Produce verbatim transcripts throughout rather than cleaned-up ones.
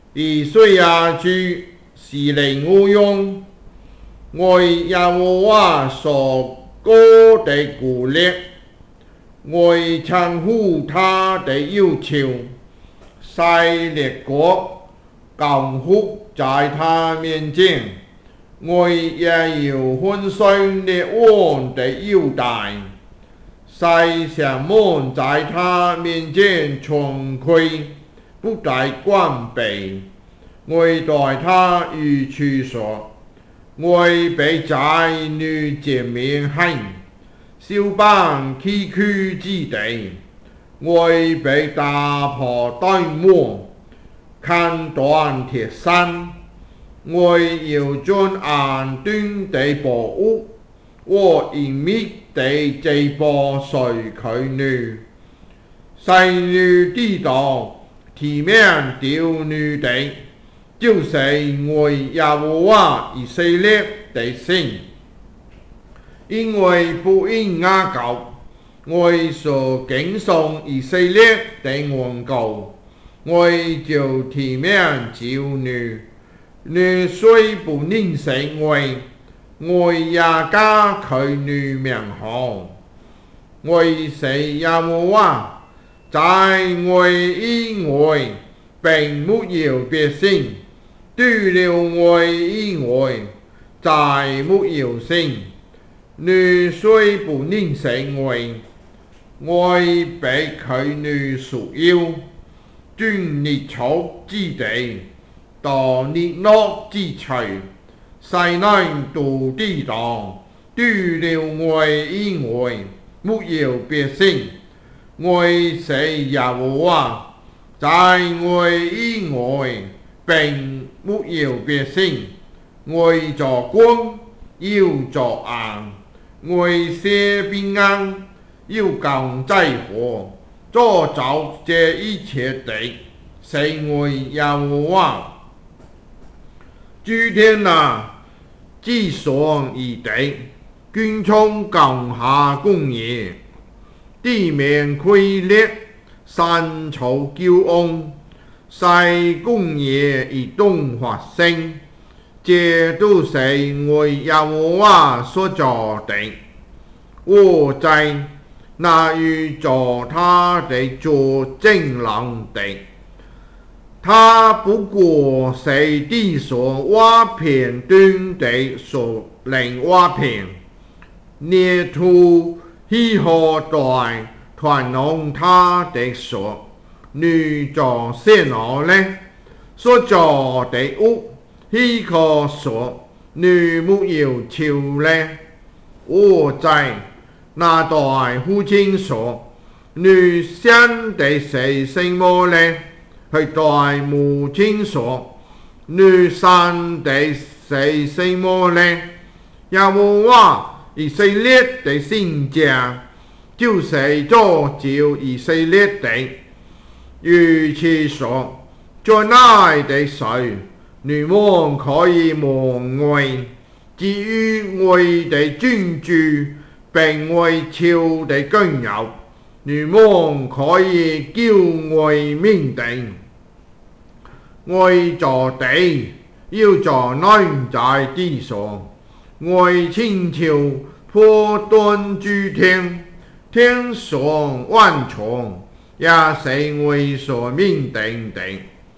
以岁亚居是灵无用，为耶和华所高的鼓励，为称呼他的要求，塞列国降服在他面前，为也有粉碎列王的腰带，塞下门在他面前重开，不再关闭。为待他如去所，为被在女见面恨，小邦崎岖之地，为被打破对磨，砍断铁山，为要将安端的宝物，和隐秘的这波随佢女，細女地道，體面丟女地。就是为耶和华以色列的神，因为不因雅各，为所敬颂以色列的恩膏，为就体面照女，女虽不能成为，为也加佢女名号，为是耶和华，在为以外，并没有别神。除了我以外，再没有神。女虽不能成為，我被佢女屬要，鑽列草之地，到列落之處，西南土地當，除了我以外，沒有別神。我是耶和華，在我以外，並沒有別神，為作光，要作暗，為寫平安，要降災禍，作造這一切的，是為耶和華。諸天啊，自上而地，穹蒼降下公義，地面潰裂，山草驕傲。世公義而東發生，這都是為耶和華所做的。我在那與做他的做正郎的，他不過是地所挖片端的所能挖片，捏土希何代團弄他的所。女作些哪呢？所做的屋，希可所女沒有潮呢？我在那代父親所，女生的是什麼呢？去代母親所，女生的是什麼呢？耶和華以色列的聖者，就是做照以色列的。如此說，在那的水，你們可以望外，至於我的專注並為朝的君友，你們可以叫我命定。我做地，要做內在地上，我清朝破斷諸天，天上萬重。也是為所命定的，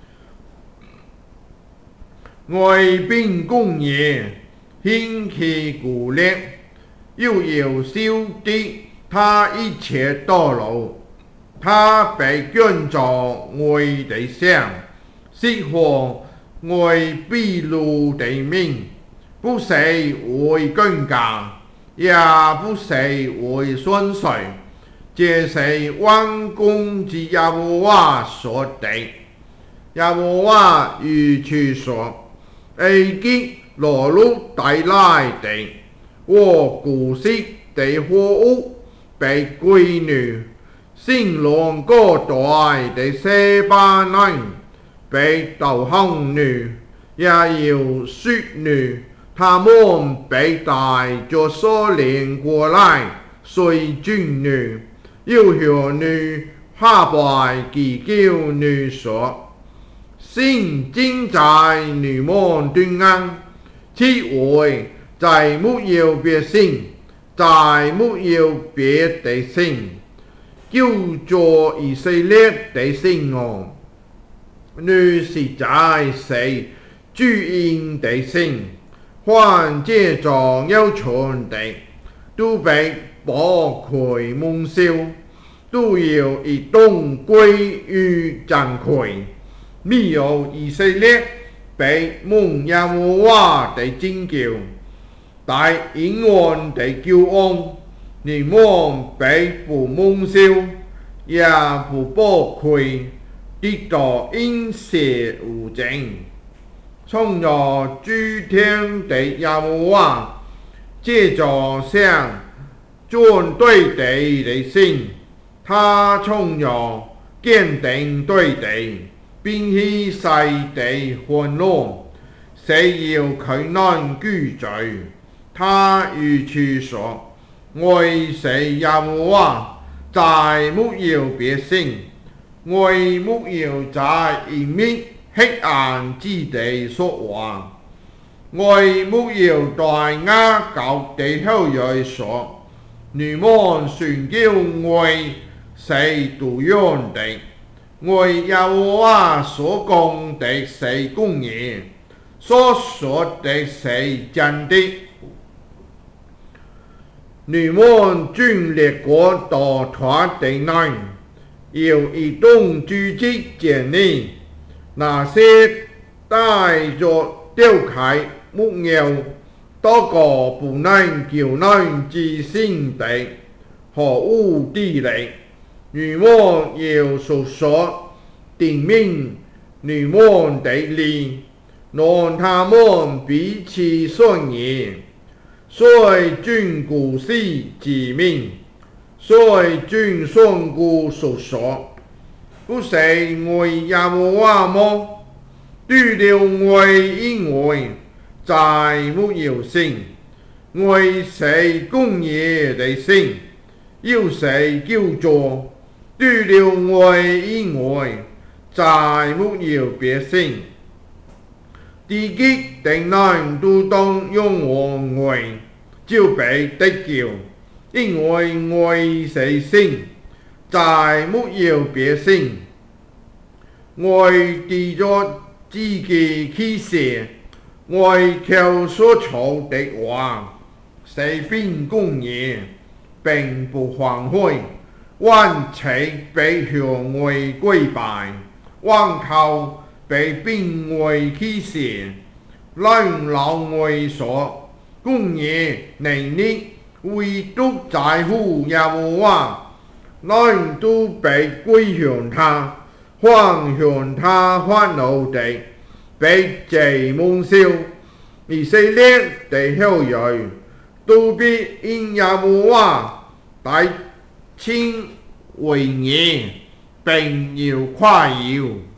外邊公義，興起鼓勵，要要修的他一切道路，他被捐作我的像，釋放我秘魯的命，不是為更加，也不是為順遂。這是萬軍之耶和華說的。耶和華如此說：埃及羅路帶來的和古色的貨物被歸女，新郎哥代的西巴嫩被導行女，也有雪女，他們被帶着鎖鏈過來，隨軍女。要向女下拜祈求女說： 先正在你們端啱，此外再沒有別神，再沒有別的神，救助以色列的神哦。你實在是主恩的神，凡這種有存的，都被寶貴蒙羞，都要一同歸於掌權。沒有以色列被蒙耶和華的拯救，但永遠的救恩，你們被不蒙羞，也不寶貴，得到恩赦無盡。從有諸天的耶和華，這座像尊對地的神，他從有堅定對地，並且世地混亂，誰要佢難居罪？他如此說：我是耶和華，再沒有別神，我沒有在隱密黑暗之地說話，我沒有對雅各的後裔說：你們宣叫我是獨樣的。我耶和華所講的是公義，所說的是真的。你們進列國到他地內，要一同聚集見你。那些帶着雕刻木偶、多個不能叫人置信的可惡之力，你們要述說定明你們的理，讓他們彼此相驗，誰遵故事之名，誰遵上故述說。不是我耶和華麼？除了我以外，再沒有神。我是公義的神，又是救助。除了我以外，再沒有別神。地極的人都當仰望我，就被得救，因為我是神。再沒有別神，我藉着自己啟示，我口所說的話，是份公義，並不反悔，萬切被向我跪拜，萬口被並我啟示，人老我說，公義能力唯獨在乎耶和華。人都被歸向他，方向他發怒的，被罪蒙羞。以色列的後裔都必因耶和華大稱為義，並要誇耀。